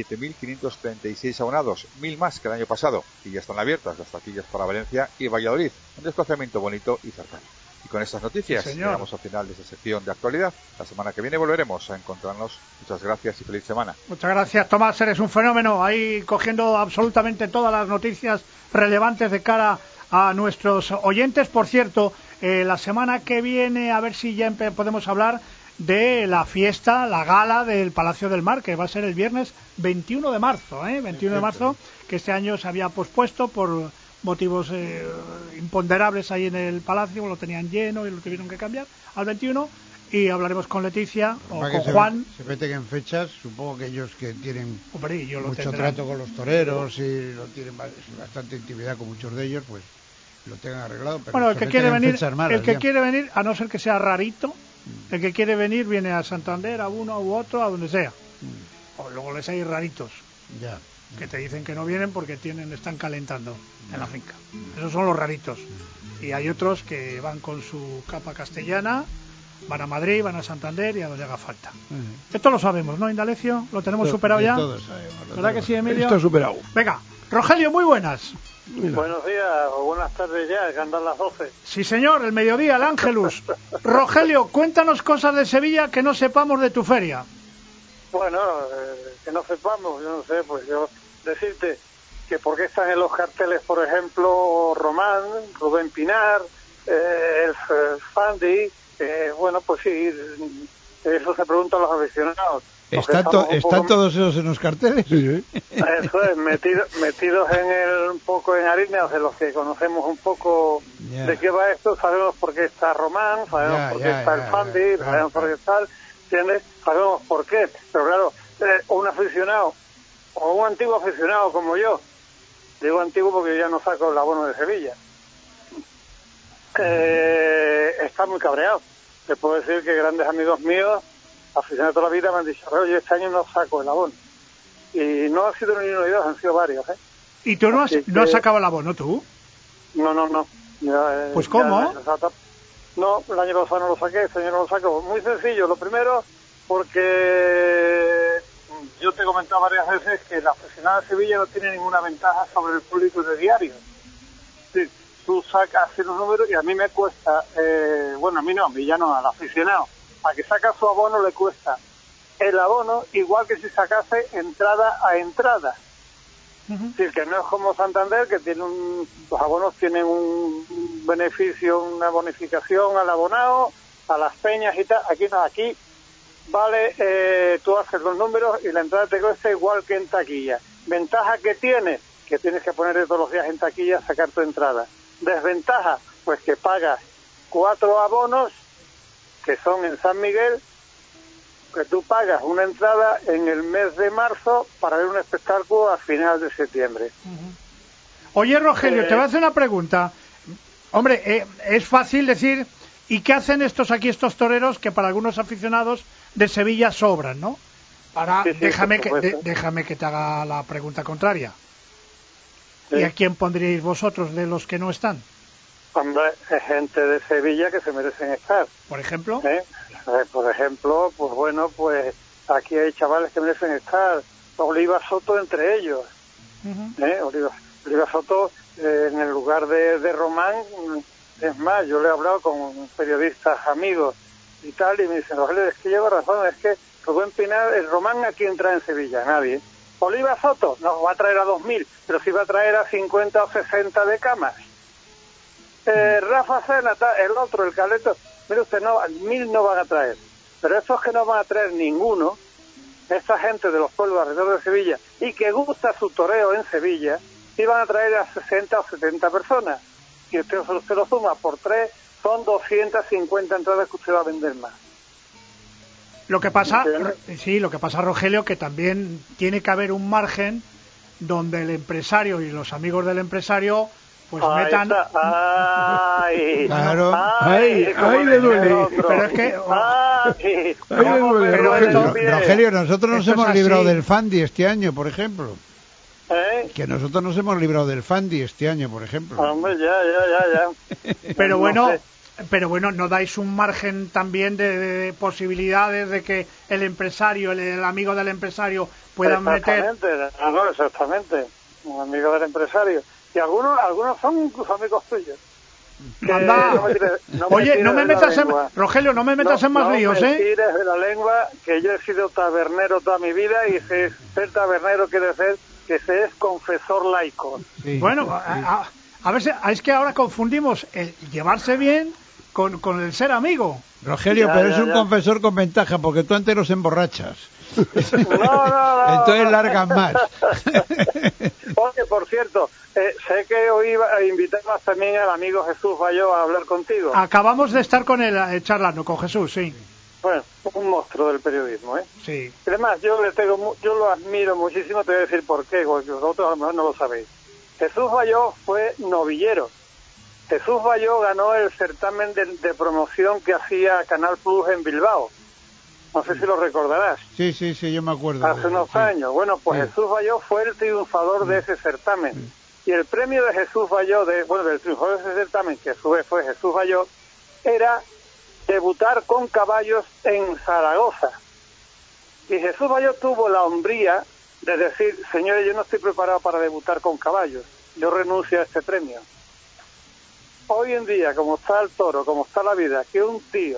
17.536 abonados, 1.000 más que el año pasado, y ya están abiertas las taquillas para Valencia y Valladolid, un desplazamiento bonito y cercano. Y con estas noticias llegamos al final de esta sección de actualidad. La semana que viene volveremos a encontrarnos. Muchas gracias y feliz semana. Muchas gracias, Tomás, eres un fenómeno, ahí cogiendo absolutamente todas las noticias relevantes de cara a nuestros oyentes. Por cierto, la semana que viene, a ver si ya podemos hablar de la fiesta, la gala del Palacio del Mar, que va a ser el viernes 21 de marzo, 21 de marzo, que este año se había pospuesto por motivos imponderables ahí en el Palacio, lo tenían lleno y lo tuvieron que cambiar al 21, y hablaremos con Leticia o con Juan. Se meten en fechas, supongo que ellos que tienen mucho tendrán. Trato con los toreros y lo tienen bastante intimidad con muchos de ellos, pues lo tengan arreglado. Pero bueno, el que quiere venir, quiere venir, a no ser que sea rarito, el que quiere venir viene a Santander, a uno u otro, a donde sea. O luego les hay raritos. Ya. Que te dicen que no vienen porque están calentando en la finca. Esos son los raritos. Y hay otros que van con su capa castellana, van a Madrid, van a Santander y a donde haga falta. Esto lo sabemos, ¿no, Indalecio? ¿Lo tenemos superado ya? Todos sabemos. ¿Verdad que sí, Emilio? Está superado. Venga, Rogelio, muy buenas. Mira. Buenos días o buenas tardes ya, que andan las 12. Sí, señor, el mediodía, el Ángelus. Rogelio, cuéntanos cosas de Sevilla que no sepamos de tu feria. Bueno, que no sepamos, yo no sé, pues yo decirte que por qué están en los carteles, por ejemplo, Román, Rubén Pinar, el Fandi, bueno, pues sí, eso se preguntan los aficionados. ¿Están todos esos en los carteles? Sí. Eso es, metidos un poco en harina, de los que conocemos un poco de qué va esto, sabemos por qué está Román, sabemos por qué está el Fandi, sabemos por qué está, ¿entiendes? Sabemos por qué, pero claro, un aficionado o un antiguo aficionado como yo, digo antiguo porque yo ya no saco el abono de Sevilla, está muy cabreado. Te puedo decir que grandes amigos míos, aficionados toda la vida, me han dicho, oye, este año no saco el abono. Y no ha sido ni uno ni dos, han sido varios. ¿Y tú no has sacado el abono, tú? No. Pues ¿cómo? No, el año pasado no lo saqué, este año no lo saco. Muy sencillo, lo primero, porque yo te he comentado varias veces que la aficionada de Sevilla no tiene ninguna ventaja sobre el público de diario. Sí, tú sacas los números y a mí me cuesta, bueno, a mí ya no, al aficionado, a que saca su abono le cuesta el abono igual que si sacase entrada a entrada. Es decir, que no es como Santander, que tiene los abonos tienen un beneficio, una bonificación al abonado, a las peñas y tal. Aquí no, aquí vale, tú haces los números y la entrada te cuesta igual que en taquilla. Ventaja que tienes que poner todos los días en taquilla a sacar tu entrada. Desventaja, pues que pagas 4 abonos, que son en San Miguel, que tú pagas una entrada en el mes de marzo para ver un espectáculo a final de septiembre. Oye, Rogelio, te voy a hacer una pregunta. Hombre, es fácil decir, ¿y qué hacen estos toreros que para algunos aficionados de Sevilla sobran, ¿no? Ahora, sí, déjame que te haga la pregunta contraria. Sí. ¿Y a quién pondríais vosotros de los que no están? Hombre, es gente de Sevilla que se merecen estar. ¿Por ejemplo? Por ejemplo, pues bueno, pues aquí hay chavales que merecen estar. Oliva Soto entre ellos. Oliva Soto, en el lugar de Román, es más, yo le he hablado con periodistas amigos y tal, y me dicen, Rogelio, es que lleva razón, es que Rubén Pinar, el Román aquí entra en Sevilla, nadie. Oliva Soto, no va a traer a 2.000, pero sí va a traer a 50 o 60 de camas. Rafa Sena, el otro, el Caleto, mire usted, no, 1.000 no van a traer, pero esos que no van a traer ninguno, esta gente de los pueblos alrededor de Sevilla, y que gusta su toreo en Sevilla, sí van a traer a 60 o 70 personas. Si usted lo suma por 3, son 250 entradas que usted va a vender más. Lo que pasa, Rogelio, que también tiene que haber un margen donde el empresario y los amigos del empresario pues metan... ¡Ay! Claro. ¡Ay, le duele! Pero es que... ¡Ay! ¡Ay, le duele, Rogelio, nosotros nos Esto hemos es librado así. del Fandi este año, por ejemplo. Que nosotros nos hemos librado del Fandi este año, por ejemplo. Hombre, ya. Pero No bueno... sé. Pero bueno, ¿no dais un margen también de posibilidades de que el empresario, el amigo del empresario puedan meter? Exactamente. Un amigo del empresario. Y algunos son incluso amigos tuyos. Anda. Oye, no me metas en... Rogelio, no me metas en más líos, No me tires de la lengua, que yo he sido tabernero toda mi vida, y ser tabernero quiere decir que se es confesor laico. Sí. Bueno, a ver, es que ahora confundimos el llevarse bien con el ser amigo. Rogelio, pero es un confesor con ventaja, porque tú antes los emborrachas. No. Entonces largan más. Oye, por cierto, sé que hoy invitabas también al amigo Jesús Bayó a hablar contigo. Acabamos de estar con él charlando, con Jesús, sí. Bueno, un monstruo del periodismo, ¿eh? Sí. Además, yo lo admiro muchísimo, te voy a decir por qué, porque vosotros a lo mejor no lo sabéis. Jesús Bayó fue novillero. Jesús Bayó ganó el certamen de promoción que hacía Canal Plus en Bilbao. No sé si lo recordarás. Sí, yo me acuerdo. Hace unos años. Bueno, pues Sí. Jesús Bayó fue el triunfador de ese certamen. Y el premio de Jesús Bayó, del triunfador de ese certamen, que a su vez fue Jesús Bayó, era debutar con caballos en Zaragoza. Y Jesús Bayó tuvo la hombría de decir, señores, yo no estoy preparado para debutar con caballos, yo renuncio a este premio. Hoy en día, como está el toro, como está la vida, que un tío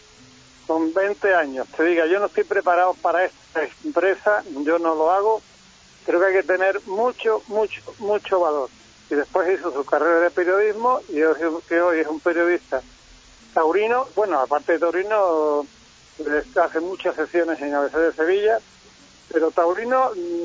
con 20 años te diga, yo no estoy preparado para esta empresa, yo no lo hago, creo que hay que tener mucho valor. Y después hizo su carrera de periodismo, y hoy es un periodista taurino. Bueno, aparte de taurino, hace muchas sesiones en ABC de Sevilla, pero taurino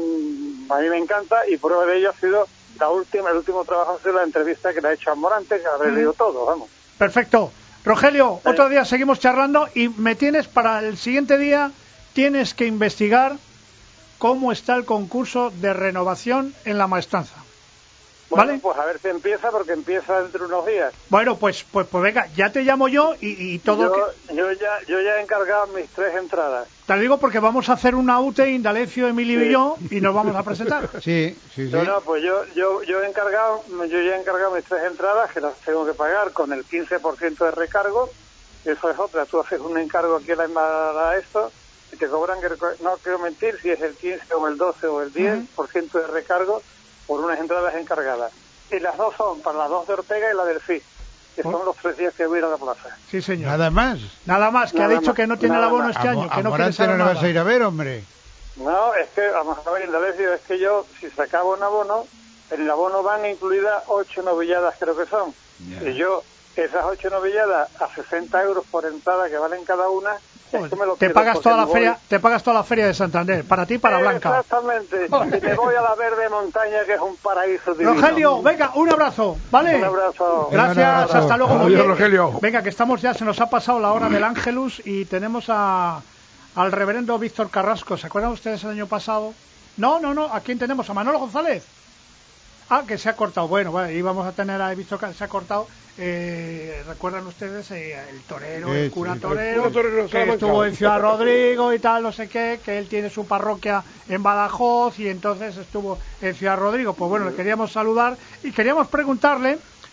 a mí me encanta, y prueba de ello ha sido el último trabajo, ha sido la entrevista que le ha hecho a Morante, que habré leído todo, vamos. Perfecto. Rogelio, otro día seguimos charlando, y me tienes para el siguiente día, tienes que investigar cómo está el concurso de renovación en la maestranza. Bueno, ¿Vale? pues a ver si empieza, porque empieza dentro de unos días. Bueno, pues venga, ya te llamo yo y todo. Yo ya he encargado mis 3 entradas. Te lo digo porque vamos a hacer una UTE, Indalecio, Emilio y yo, y nos vamos a presentar. Sí. No, pues yo ya he encargado mis 3 entradas, que las tengo que pagar con el 15% de recargo. Eso es otra. Tú haces un encargo aquí a esto y te cobran, no quiero mentir, si es el 15 o el 12 o el 10% de recargo por unas entradas encargadas. Y las dos son para las 2 de Ortega y la del FI, que son los 3 días que voy a ir a la plaza. Sí, señor. Nada más. Que ha dicho que no tiene el abono este año, que no quiere saber no le nada. vas a ir a ver, hombre. No, es que, vamos a ver, Indalecio, es que yo, si sacaba un abono, en el abono van incluidas 8 novilladas, creo que son. Yeah. Y yo, esas 8 novilladas a 60 euros por entrada que valen cada una, es que me lo te quedo, pagas toda la me feria, voy. te pagas toda la feria de Santander, para ti y para Blanca. Exactamente. Y me voy a la verde montaña, que es un paraíso divino. Rogelio, venga, un abrazo, ¿vale? Un abrazo. Gracias, Un abrazo. hasta luego. Adiós, Oye, Rogelio. Venga, que estamos ya, se nos ha pasado la hora del Ángelus y tenemos al reverendo Víctor Carrasco. ¿Se acuerdan ustedes el año pasado? No, ¿a quién tenemos? ¿A Manolo González? Ah, que se ha cortado. Bueno, íbamos a tener a Víctor Carrasco, se ha cortado. ¿Recuerdan ustedes el torero, el cura torero, que estuvo en Ciudad Rodrigo y tal, no sé qué, que él tiene su parroquia en Badajoz y entonces estuvo en Ciudad Rodrigo? Pues bueno, le queríamos saludar y queríamos preguntarle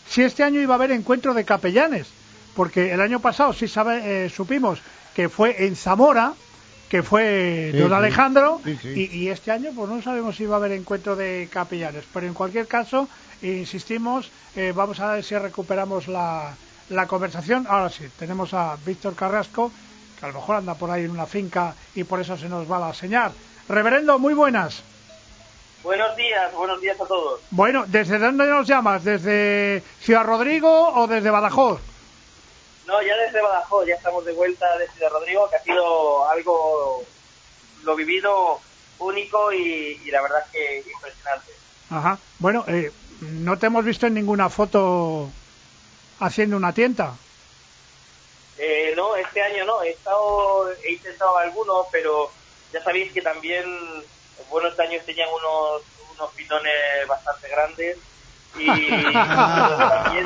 si este año iba a haber encuentro de capellanes, porque el año pasado sí supimos que fue en Zamora, que fue don Alejandro, y este año pues no sabemos si va a haber encuentro de capellanes, pero en cualquier caso, insistimos, vamos a ver si recuperamos la conversación. Ahora sí, tenemos a Víctor Carrasco, que a lo mejor anda por ahí en una finca y por eso se nos va la señal. Reverendo, muy buenas. Buenos días a todos. Bueno, ¿desde dónde nos llamas? ¿Desde Ciudad Rodrigo o desde Badajoz? No, ya desde Badajoz, ya estamos de vuelta de Ciudad Rodrigo, que ha sido algo, lo vivido, único y la verdad es que impresionante. Ajá. Bueno, no te hemos visto en ninguna foto haciendo una tienda. No, este año no, he intentado algunos, pero ya sabéis que también, bueno, este año tenían unos pitones bastante grandes y también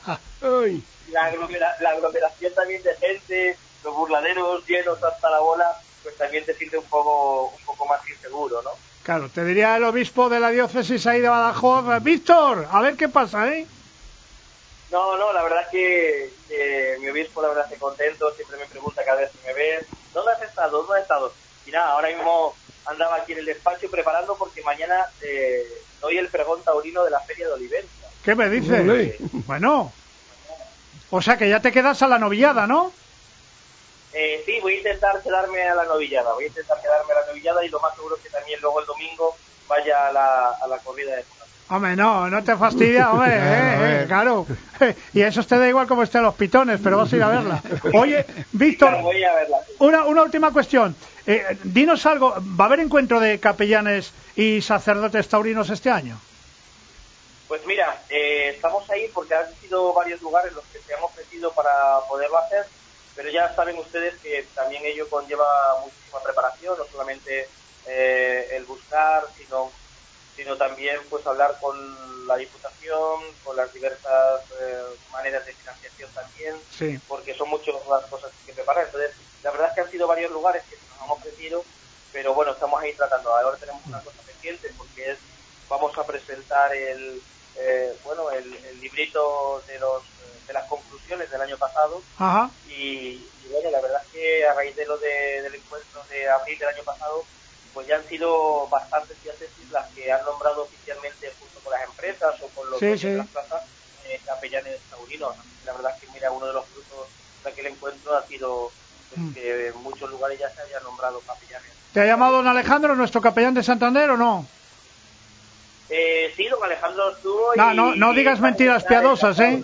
la aglomeración también de gente, los burladeros llenos hasta la bola, pues también te sientes un poco más inseguro, ¿no? Claro, te diría el obispo de la diócesis ahí de Badajoz, Víctor, a ver qué pasa, ¿eh? No, la verdad es que mi obispo, la verdad, está contento, siempre me pregunta cada vez que me ve, ¿dónde has estado? Y nada, ahora mismo andaba aquí en el despacho preparando porque mañana doy el pregón taurino de la Feria de Olivenza. ¿Qué me dices? Bueno, o sea que ya te quedas a la novillada, ¿no? Sí, voy a intentar quedarme a la novillada, y lo más seguro es que también luego el domingo vaya a la corrida de Juan. Hombre, no te fastidia, hombre, claro. Y eso te da igual como estén los pitones, pero vas a ir a verla. Oye, Víctor, claro, voy a verla, sí. una última cuestión. Dinos algo, ¿va a haber encuentro de capellanes y sacerdotes taurinos este año? Pues mira, estamos ahí porque han sido varios lugares los que se han ofrecido para poderlo hacer, pero ya saben ustedes que también ello conlleva muchísima preparación, no solamente el buscar, sino también pues hablar con la Diputación, con las diversas maneras de financiación también, sí, porque son muchas las cosas que hay que preparar. Entonces, la verdad es que han sido varios lugares que nos han ofrecido, pero bueno, estamos ahí tratando. Ahora tenemos una cosa pendiente porque vamos a presentar el librito de las conclusiones del año pasado. Ajá. Y bueno, la verdad es que a raíz de del encuentro de abril del año pasado, pues ya han sido bastantes diócesis las que han nombrado oficialmente junto con las empresas o con los de las plazas capellanes taurinos. La verdad es que mira, uno de los frutos de aquel encuentro ha sido pues, que en muchos lugares ya se hayan nombrado capellanes. ¿Te ha llamado don Alejandro, nuestro capellán de Santander, o no? Sí, don Alejandro estuvo. No digas mentiras piadosas, ¿eh?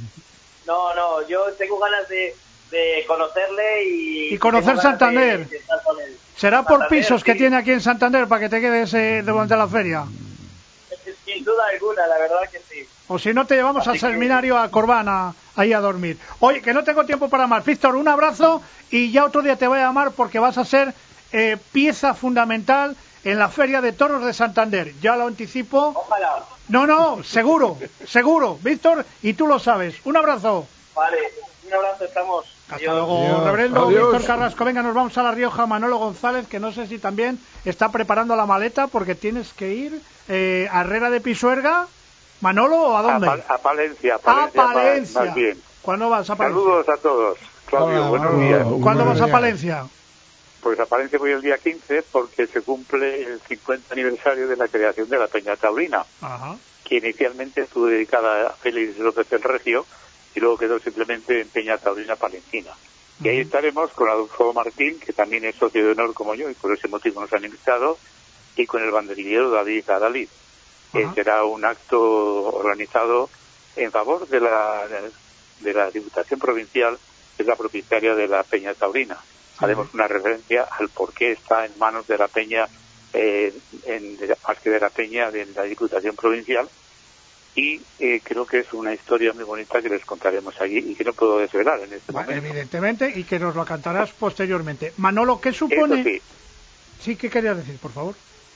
No, yo tengo ganas de conocerle y conocer Santander. De estar con él. ¿Será por Santander, pisos sí, que tiene aquí en Santander para que te quedes durante la feria? Sin duda alguna, la verdad que sí. O si no, te llevamos al seminario a Corbán ahí a dormir. Oye, que no tengo tiempo para más. Víctor, un abrazo y ya otro día te voy a llamar porque vas a ser pieza fundamental en la Feria de Toros de Santander. Ya lo anticipo. Ojalá. No, seguro. Víctor, y tú lo sabes. Un abrazo. Vale, un abrazo, estamos. Hasta luego, reverendo Víctor Carrasco. Venga, nos vamos a La Rioja. Manolo González, que no sé si también está preparando la maleta porque tienes que ir a Herrera de Pisuerga. ¿Manolo o a dónde? A Palencia. Más bien. ¿Cuándo vas a Palencia? Saludos a todos. Claudio, buenos días. ¿Cuándo vas a Palencia? Pues a Palencia voy el día 15 porque se cumple el 50 aniversario de la creación de la Peña Taurina, que inicialmente estuvo dedicada a Félix López el Regio y luego quedó simplemente en Peña Taurina Palentina. Y ahí estaremos con Adolfo Martín, que también es socio de honor como yo y por ese motivo nos han invitado, y con el banderillero David Adalid, que será un acto organizado en favor de la Diputación Provincial, que es la propietaria de la Peña Taurina. Haremos una referencia al por qué está en manos de la Peña, en parte de la Peña de la Diputación Provincial, y creo que es una historia muy bonita que les contaremos allí y que no puedo desvelar en este momento. Evidentemente, y que nos lo cantarás posteriormente. Manolo, ¿qué supone? Sí, ¿qué querías decir, por favor?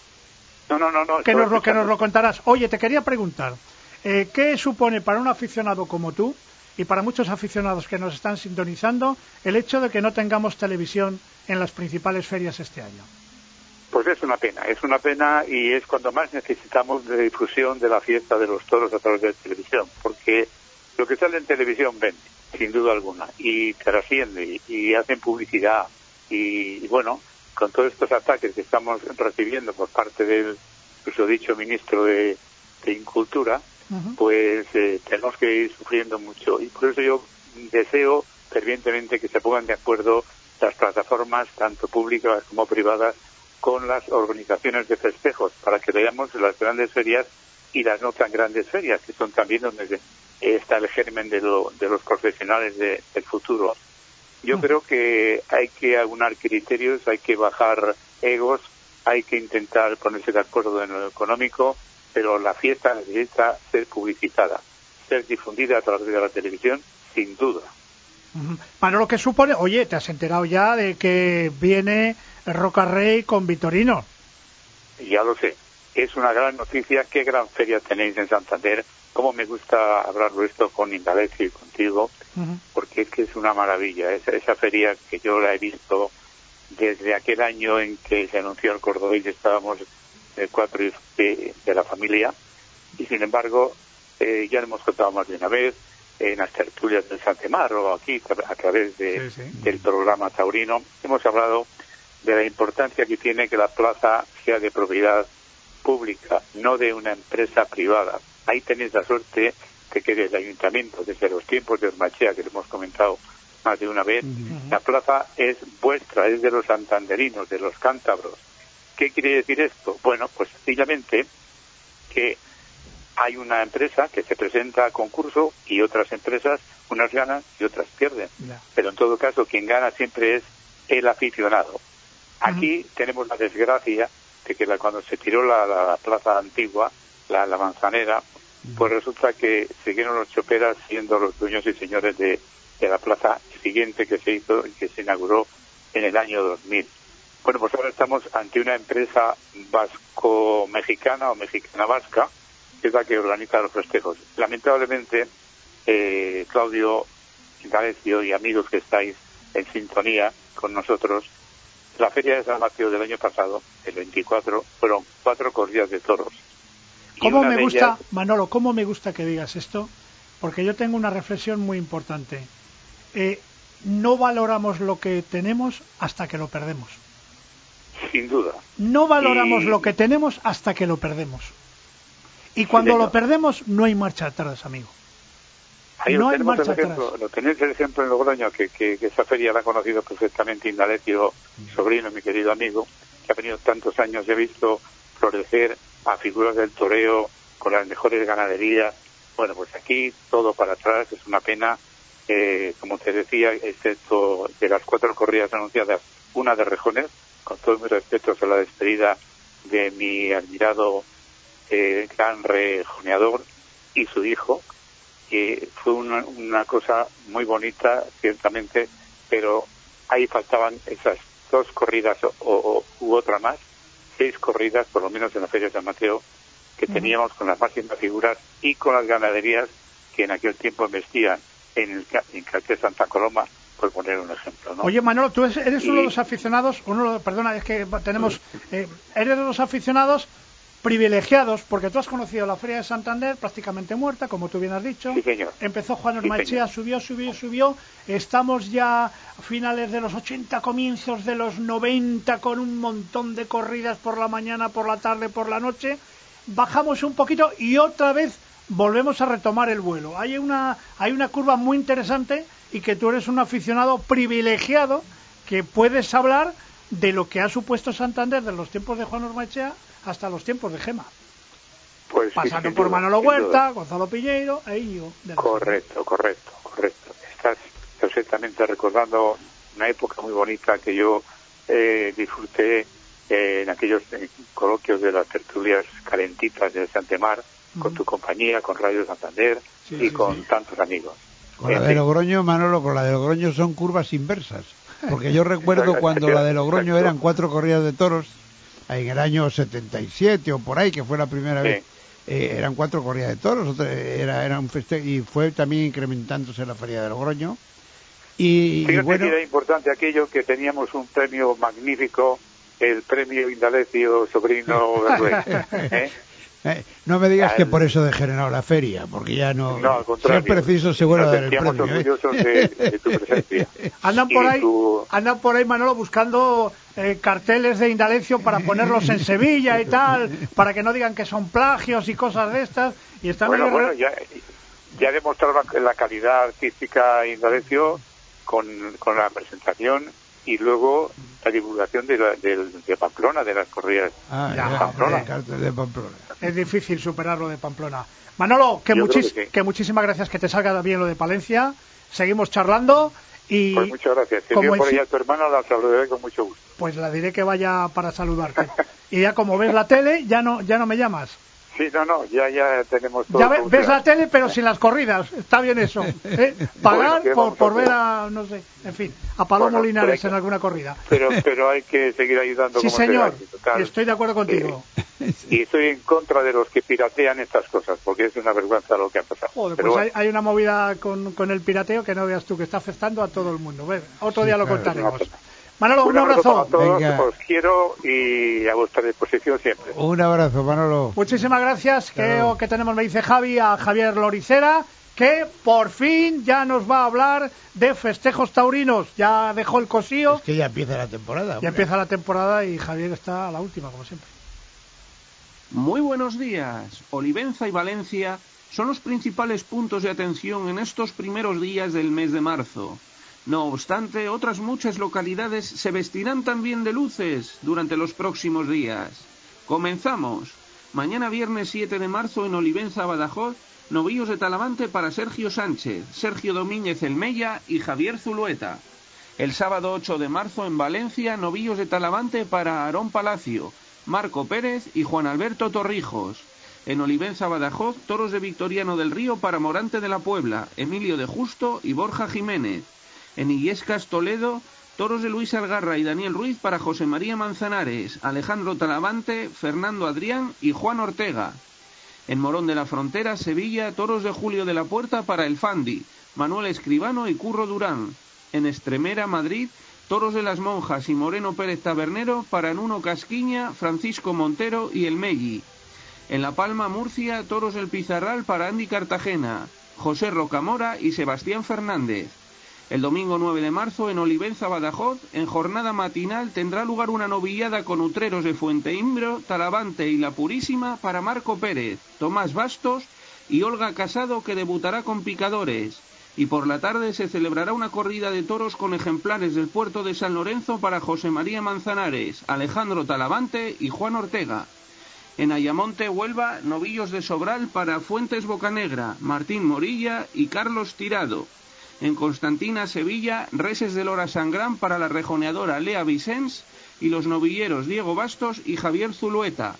No. Que nos lo contarás. Oye, te quería preguntar, ¿qué supone para un aficionado como tú y para muchos aficionados que nos están sintonizando el hecho de que no tengamos televisión en las principales ferias este año? Pues es una pena y es cuando más necesitamos de difusión de la fiesta de los toros a través de televisión, porque lo que sale en televisión vende, sin duda alguna, y trasciende y hacen publicidad y bueno, con todos estos ataques que estamos recibiendo por parte del dicho ministro de Incultura, pues tenemos que ir sufriendo mucho y por eso yo deseo fervientemente que se pongan de acuerdo las plataformas, tanto públicas como privadas, con las organizaciones de festejos, para que veamos las grandes ferias y las no tan grandes ferias, que son también donde está el germen de los profesionales del futuro. Yo creo que hay que aunar criterios, hay que bajar egos, hay que intentar ponerse de acuerdo en lo económico, pero la fiesta necesita ser publicitada, ser difundida a través de la televisión, sin duda. Manolo, ¿qué supone? Oye, ¿te has enterado ya de que viene Roca Rey con Vitorino? Ya lo sé. Es una gran noticia. Qué gran feria tenéis en Santander. Cómo me gusta hablarlo esto con Indalecio y contigo, porque es que es una maravilla. Esa feria que yo la he visto desde aquel año en que se anunció el cordobés y estábamos 4 de la familia. Y sin embargo, ya lo hemos contado más de una vez, en las tertulias del Santemar o aquí a través del programa taurino, hemos hablado de la importancia que tiene que la plaza sea de propiedad pública, no de una empresa privada. Ahí tenéis la suerte de que desde el ayuntamiento, desde los tiempos de Ormachea, que lo hemos comentado más de una vez, la plaza es vuestra, es de los santanderinos, de los cántabros. ¿Qué quiere decir esto? Bueno, pues sencillamente que hay una empresa que se presenta a concurso y otras empresas, unas ganan y otras pierden. Pero en todo caso, quien gana siempre es el aficionado. Aquí tenemos la desgracia de que cuando se tiró la plaza antigua, la manzanera, pues resulta que siguieron los choperas siendo los dueños y señores de la plaza siguiente que se hizo y que se inauguró en el año 2000. Bueno, pues ahora estamos ante una empresa vasco-mexicana o mexicana-vasca, que es la que organiza los festejos. Lamentablemente, Claudio, Indalecio y amigos que estáis en sintonía con nosotros, la Feria de San Mateo del año pasado, el 24, fueron 4 corridas de toros. ¿Cómo me gusta, Manolo, cómo me gusta que digas esto? Porque yo tengo una reflexión muy importante. No valoramos lo que tenemos hasta que lo perdemos. Sin duda. No valoramos lo que tenemos hasta que lo perdemos. Y cuando lo perdemos, no hay marcha atrás, amigo. Ahí no hay marcha atrás. Lo tenéis el ejemplo en Logroño, que esa feria la ha conocido perfectamente Indalecio, sobrino, mi querido amigo, que ha venido tantos años y ha visto florecer a figuras del toreo con las mejores ganaderías. Bueno, pues aquí todo para atrás, es una pena. Como te decía, excepto de las 4 corridas anunciadas, una de rejones, con todos mis respetos a la despedida de mi admirado gran rejoneador y su hijo, que fue una cosa muy bonita, ciertamente, pero ahí faltaban esas 2 corridas u otra más, 6 corridas, por lo menos en la Feria de San Mateo, que teníamos con las máximas figuras y con las ganaderías que en aquel tiempo investían en Calpe Santa Coloma, por poner un ejemplo, ¿no? Oye, Manolo, tú eres uno de los aficionados, perdona, es que tenemos, eres de los aficionados privilegiados, porque tú has conocido la Feria de Santander prácticamente muerta, como tú bien has dicho. Sí, señor. Empezó Juan Ormaechea, subió. Estamos ya a finales de los 80, comienzos de los 90, con un montón de corridas por la mañana, por la tarde, por la noche. Bajamos un poquito y otra vez volvemos a retomar el vuelo. Hay una curva muy interesante y que tú eres un aficionado privilegiado que puedes hablar de lo que ha supuesto Santander desde los tiempos de Juan Ormaechea hasta los tiempos de Gema. Pues pasando por Manolo Huerta, Gonzalo Piñeiro e Íñigo. Correcto. Estás perfectamente recordando una época muy bonita que yo disfruté en aquellos coloquios de las tertulias calentitas del Santemar, con tu compañía, con Radio Santander con tantos amigos. Con la de Logroño, Manolo, con la de Logroño son curvas inversas. Porque yo recuerdo cuando la de Logroño eran 4 corridas de toros, en el año 77 o por ahí, que fue la primera vez, eran 4 corridas de toros, era un festejo, y fue también incrementándose la feria de Logroño. Y Fíjate bueno, que era importante aquello que teníamos un premio magnífico el premio Indalecio Sobrino Berrueque. No me digas que por eso degenerado la feria, porque ya no... No, al contrario. Si es preciso, se vuelve a dar el premio. Estamos orgullosos de tu presencia. Andan por ahí, Manolo, buscando carteles de Indalecio para ponerlos en Sevilla y tal, para que no digan que son plagios y cosas de estas. Y están bueno, ya ha demostrado la calidad artística Indalecio con la presentación y luego la divulgación de Pamplona, de las corridas de Pamplona. Es difícil superar lo de Pamplona. Manolo, que muchísimas gracias, que te salga bien lo de Palencia. Seguimos charlando y... Pues muchas gracias. Si veo por allá a tu hermana, la saludaré con mucho gusto. Pues la diré que vaya para saludarte. Y ya como ves la tele, ya no me llamas. Sí, no, ya tenemos todo. Ya ves la tele, pero sin las corridas. Está bien eso. Pagar por ver a, no sé, en fin, a Palomo Linares en alguna corrida. Pero hay que seguir ayudando. Sí, señor. Estoy de acuerdo contigo. Y estoy en contra de los que piratean estas cosas, porque es una vergüenza lo que ha pasado. Joder, pues bueno. hay una movida con el pirateo que no veas tú, que está afectando a todo el mundo. Otro día lo contaremos. Manolo, un abrazo. A todos, os quiero y a vuestra disposición siempre. Un abrazo, Manolo. Muchísimas gracias. Creo que tenemos, me dice a Javier Loricera, que por fin ya nos va a hablar de festejos taurinos. Ya dejó el cosío. Es que ya empieza la temporada. Ya empieza la temporada y Javier está a la última, como siempre. Muy buenos días. Olivenza y Valencia son los principales puntos de atención en estos primeros días del mes de marzo. No obstante, otras muchas localidades se vestirán también de luces durante los próximos días. Comenzamos. Mañana viernes 7 de marzo en Olivenza, Badajoz, novillos de Talavante para Sergio Sánchez, Sergio Domínguez El Mella y Javier Zulueta. El sábado 8 de marzo en Valencia, novillos de Talavante para Aarón Palacio, Marco Pérez y Juan Alberto Torrijos. En Olivenza, Badajoz, toros de Victoriano del Río para Morante de la Puebla, Emilio de Justo y Borja Jiménez. En Illescas, Toledo, toros de Luis Algarra y Daniel Ruiz para José María Manzanares, Alejandro Talavante, Fernando Adrián y Juan Ortega. En Morón de la Frontera, Sevilla, toros de Julio de la Puerta para El Fandi, Manuel Escribano y Curro Durán. En Estremera, Madrid, toros de las Monjas y Moreno Pérez Tabernero para Nuno Casquiña, Francisco Montero y El Melli. En La Palma, Murcia, toros del Pizarral para Andy Cartagena, José Rocamora y Sebastián Fernández. El domingo 9 de marzo en Olivenza, Badajoz, en jornada matinal tendrá lugar una novillada con utreros de Fuenteimbro, Talavante y La Purísima para Marco Pérez, Tomás Bastos y Olga Casado, que debutará con picadores. Y por la tarde se celebrará una corrida de toros con ejemplares del puerto de San Lorenzo para José María Manzanares, Alejandro Talavante y Juan Ortega. En Ayamonte, Huelva, novillos de Sobral para Fuentes Bocanegra, Martín Morilla y Carlos Tirado. En Constantina, Sevilla, reses de Lora Sangrán para la rejoneadora Lea Vicens y los novilleros Diego Bastos y Javier Zulueta.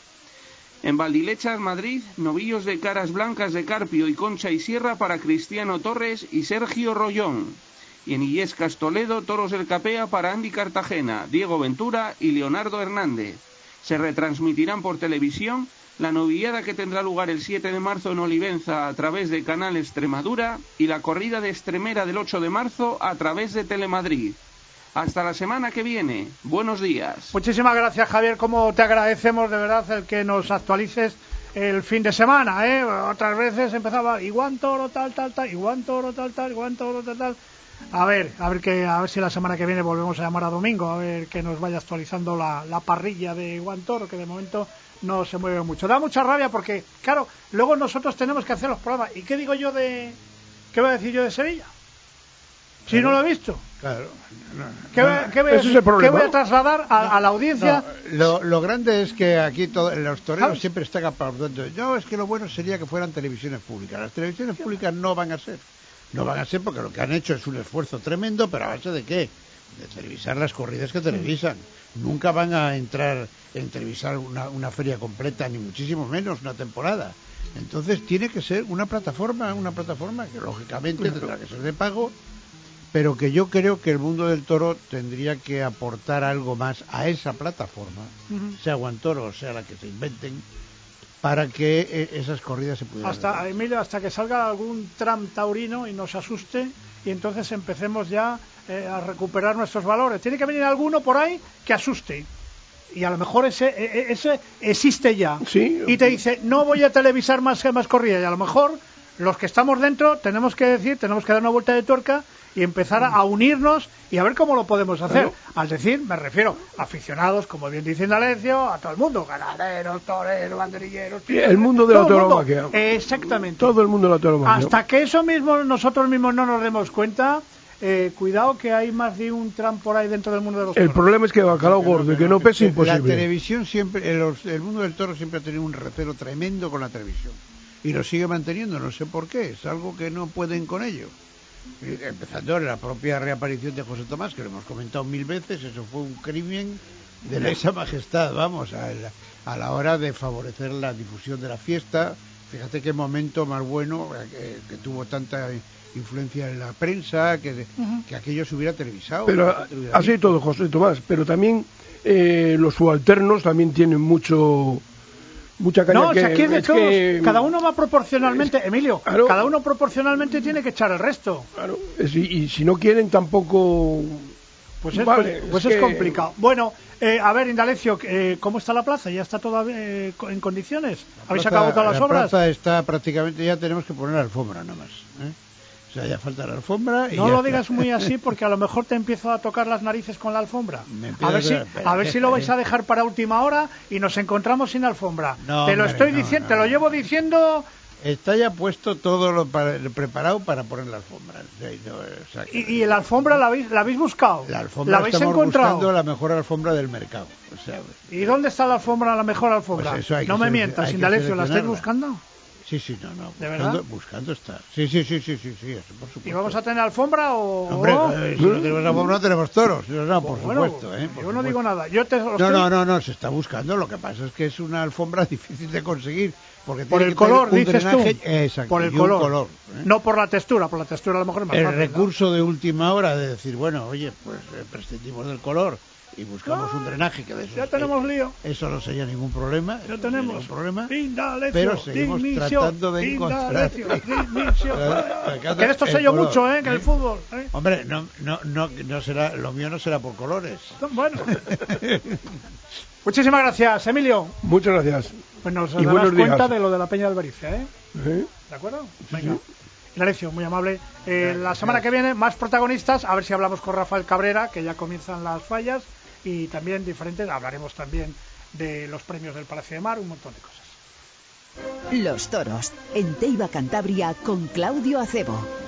En Valdilechas, Madrid, novillos de caras blancas de Carpio y Concha y Sierra para Cristiano Torres y Sergio Rollón. Y en Illescas, Toledo, toros del Capea para Andy Cartagena, Diego Ventura y Leonardo Hernández. Se retransmitirán por televisión la novillada que tendrá lugar el 7 de marzo en Olivenza a través de Canal Extremadura y la corrida de Estremera del 8 de marzo a través de Telemadrid. Hasta la semana que viene. Buenos días. Muchísimas gracias, Javier. Como te agradecemos de verdad el que nos actualices el fin de semana, ¿eh? Otras veces empezaba igual toro tal, igual toro tal, igual toro tal. A ver si la semana que viene volvemos a llamar a Domingo, a ver que nos vaya actualizando la parrilla de Iguan Toro, que de momento no se mueve mucho. Da mucha rabia porque, claro, luego nosotros tenemos que hacer los programas. ¿Y qué digo yo qué voy a decir yo de Sevilla? Si no lo he visto. Claro. ¿Qué voy a trasladar a la audiencia? No, lo grande es que aquí los toreros siempre están aplaudiendo. No, es que lo bueno sería que fueran televisiones públicas. Las televisiones públicas no van a ser. No van a ser porque lo que han hecho es un esfuerzo tremendo, pero ¿a base de qué? De televisar las corridas que televisan. Nunca van a entrar en televisar una feria completa, ni muchísimo menos una temporada. Entonces tiene que ser una plataforma que lógicamente tendrá que ser de pago, pero que yo creo que el mundo del toro tendría que aportar algo más a esa plataforma, sea Guantoro o sea la que se inventen, para que esas corridas se pudieran hacer. Emilio, hasta que salga algún tram taurino y nos asuste y entonces empecemos ya a recuperar nuestros valores. Tiene que venir alguno por ahí que asuste. y a lo mejor ese existe ya, sí, y te dice, no voy a televisar más corridas, y a lo mejor los que estamos dentro tenemos que dar una vuelta de tuerca y empezar a unirnos y a ver cómo lo podemos hacer. Al decir, me refiero aficionados, como bien dice Indalecio, a todo el mundo, ganaderos, toreros, banderilleros, el mundo de la tauromaquia. Exactamente. Todo el mundo de la tauromaquia. Hasta que eso mismo nosotros mismos no nos demos cuenta, cuidado que hay más de un tram por ahí dentro del mundo de los toros. El problema es que bacalao gordo y que no pese imposible. La televisión siempre, el mundo del toro siempre ha tenido un recelo tremendo con la televisión. Y lo sigue manteniendo, no sé por qué, es algo que no pueden con ello. Empezando en la propia reaparición de José Tomás, que lo hemos comentado 1000 veces, eso fue un crimen de lesa majestad, vamos, a la hora de favorecer la difusión de la fiesta. Fíjate qué momento más bueno, que tuvo tanta influencia en la prensa, que aquello se hubiera televisado. Pero así todo, José Tomás, pero también los subalternos también tienen mucha caña. No, o sea, aquí de todos, cada uno va proporcionalmente, Emilio, claro, cada uno proporcionalmente tiene que echar el resto. Claro, y si no quieren tampoco... Pues es complicado. Bueno, a ver, Indalecio, ¿cómo está la plaza? ¿Ya está todavía en condiciones? ¿Habéis acabado todas las obras? La plaza está prácticamente, ya tenemos que poner la alfombra nada más, O sea, ya falta la alfombra y no ya lo está. Digas muy así, porque a lo mejor te empiezo a tocar las narices con la alfombra. A ver si lo vais a dejar para última hora y nos encontramos sin alfombra. No, te lo estoy diciendo, te lo llevo diciendo. Está ya puesto todo preparado para poner la alfombra. ¿Y la alfombra la habéis buscado? La alfombra ¿La habéis estamos encontrado? buscando la mejor alfombra del mercado. O sea, ¿y dónde está la alfombra, la mejor alfombra? Pues eso no me mientas, Indalecio, ¿la estáis buscando? Sí, no. ¿De verdad? Buscando está. Sí, eso por supuesto. ¿Y vamos a tener alfombra o...? Hombre, si no tenemos alfombra no tenemos toros. No, por supuesto. Yo no digo nada. No, se está buscando. Lo que pasa es que es una alfombra difícil de conseguir. Porque por el color, dices drenaje, tú. Exacto, por el color. No por la textura. Por la textura a lo mejor es más fácil. El recurso de última hora de decir, bueno, oye, pues prescindimos del color y buscamos un drenaje que de eso ya tenemos lío. Eso no sería ningún problema. Ya tenemos ningún problema. Indalecio, pero seguimos tratando de encontrar. Que esto se yo mucho, que el fútbol. Hombre, no será, lo mío no será por colores. Bueno. Muchísimas gracias, Emilio. Muchas gracias. Pues nos darás cuenta de lo de la Peña de Albericia, ¿De acuerdo? Venga. Indalecio, muy amable. La semana que viene, más protagonistas, a ver si hablamos con Rafael Cabrera, que ya comienzan las fallas, y también diferentes, hablaremos también de los premios del Palacio de Mar, un montón de cosas. Los toros, en Teiba Cantabria, con Claudio Acebo.